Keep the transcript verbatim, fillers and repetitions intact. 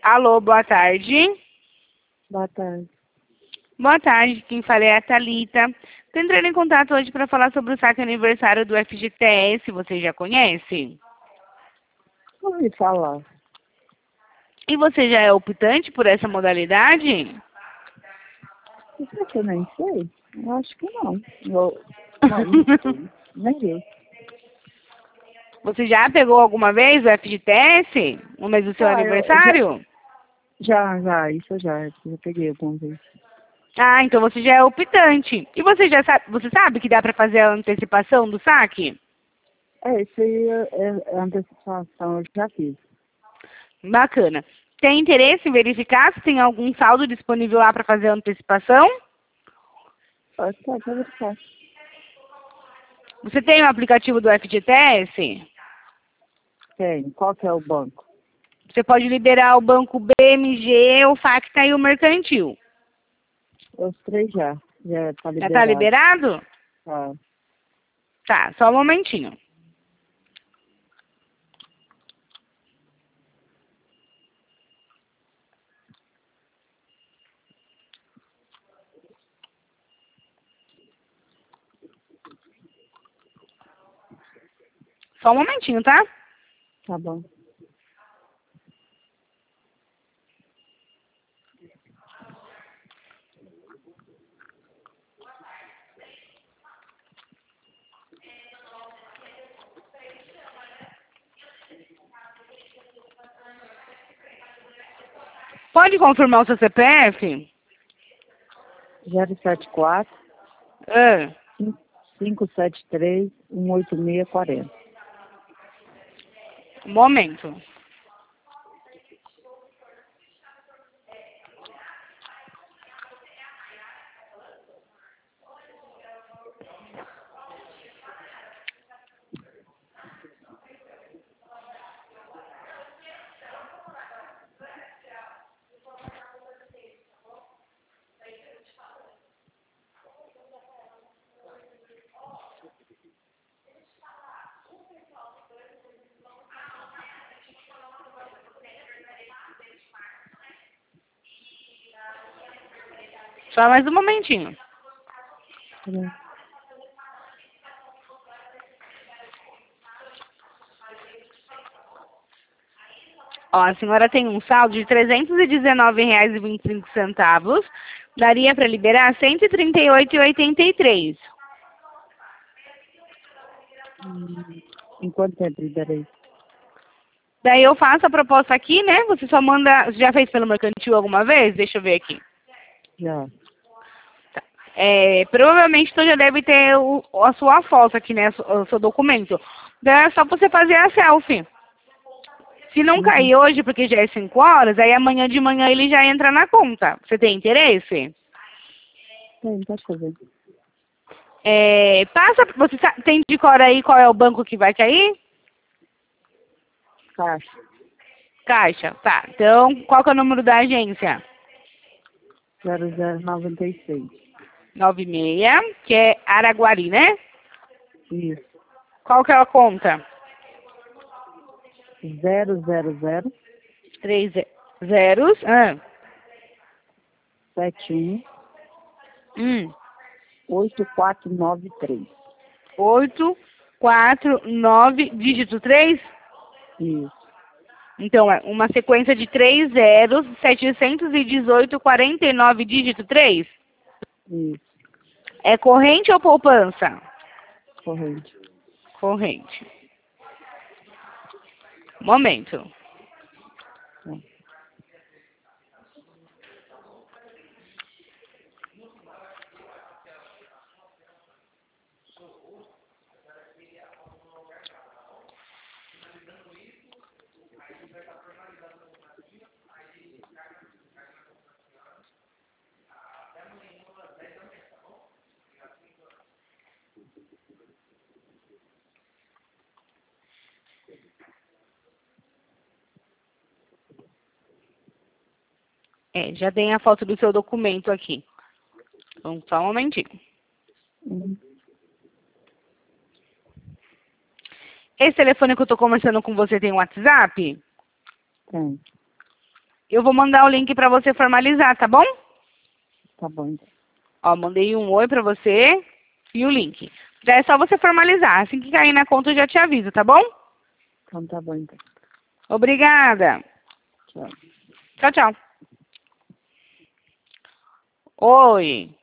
Alô, boa tarde. Boa tarde. Boa tarde, quem fala é a Thalita. Estou entrando em contato hoje para falar sobre o saque aniversário do F G T S, você já conhece? Ouvi falar. E você já é optante por essa modalidade? Isso que eu nem sei. Eu acho que não. Eu, não, não sei. Nem eu. Você já pegou alguma vez o F G T S no mês do seu Ah, eu, eu aniversário? já, já, já, isso eu já, já peguei alguma vez. Ah, então você já é optante. E você já sabe, você sabe que dá para fazer a antecipação do saque? É, isso aí é, é, é antecipação, eu já fiz. Bacana. Tem interesse em verificar se tem algum saldo disponível lá para fazer a antecipação? Pode ser, pode verificar. Você tem o aplicativo do F G T S? Tem. Qual que é o banco? Você pode liberar o banco B M G, o Facta e o Mercantil. Os três já. Já tá Já está liberado. liberado? Tá. Tá, só um momentinho. Só um momentinho, tá? Tá bom. Pode confirmar o seu C P F? zero sete quatro, Ah, cinco sete três, um oito seis quatro zero. um momento. Só mais um momentinho. Tá bom. Ó, a senhora tem um saldo de trezentos e dezenove reais e vinte e cinco centavos. Daria para liberar cento e trinta e oito reais e oitenta e três centavos. Hum, Em quanto tempo liberei? Daí eu faço a proposta aqui, né? Você só manda... Você já fez pelo Mercantil alguma vez? Deixa eu ver aqui. Já. É, provavelmente você já deve ter o, a sua foto aqui, né? O seu documento. Daí é só você fazer a selfie. Se não Uhum. cair hoje, porque já é cinco horas, aí amanhã de manhã ele já entra na conta. Você tem interesse? Tem, pode fazer. É, passa, você sa- tem de cor aí qual é o banco que vai cair? Caixa. Caixa, tá. Então, qual que é o número da agência? zero zero noventa e seis. nove seis, que é Araguari, né? Isso. Qual que é a conta? zero zero zero, Três zeros. Ah, sete um, hum, oito quatro nove três. oito, quatro, nove, dígito três. Isso. Então, é uma sequência de três zeros, setecentos e dezoito, quarenta e nove, dígito três. Isso. É corrente ou poupança? Corrente. Corrente. Momento. Tá. É, já tem a foto do seu documento aqui. Então, só um momentinho. Uhum. Esse telefone que eu tô conversando com você tem WhatsApp? Tem. eu vou mandar o link pra você formalizar, tá bom? Tá bom, então. Ó, mandei um oi pra você e o link. Já é só você formalizar. Assim que cair na conta eu já te aviso, tá bom? Então tá bom, então. Obrigada. Tchau. Tchau, tchau. Oi.